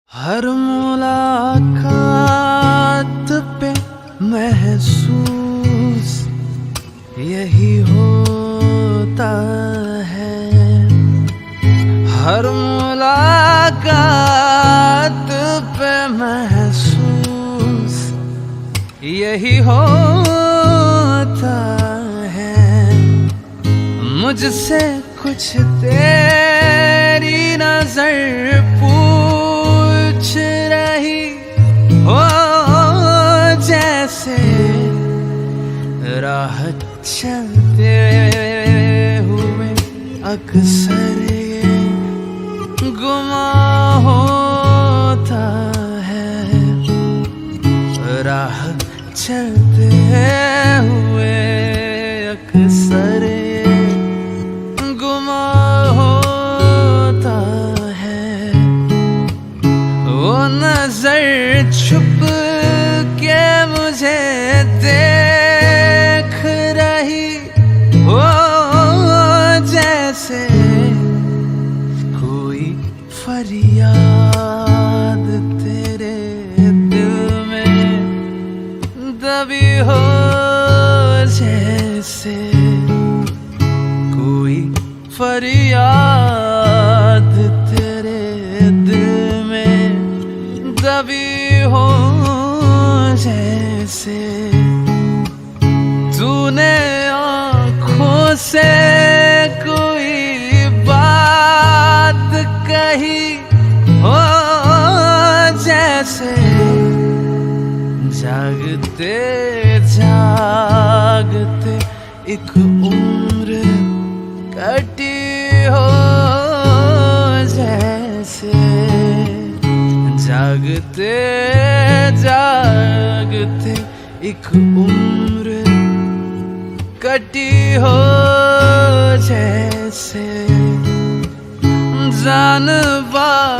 हर मुलाकात पे महसूस यही होता है। हर मुलाकात पे महसूस यही होता है। मुझसे कुछ तेरी नजर पूछ रही हो, जैसे राह चलते हुए अक्सर ये गुमा होता है। राह चलते हुए अक्सर ये गुमा होता है। वो नजर छुप के मुझे देख रही हो, जैसे कोई फरियाद तेरे दिल में दबी हो, जैसे कोई फरियाद तेरे दिल में दबी हो, जैसे तूने आँखों से कोई बात कही हो, जैसे जागते जागते एक उम्र कटी हो, जैसे जागते जागते एक उम्र कटी हो, जैसे जानवा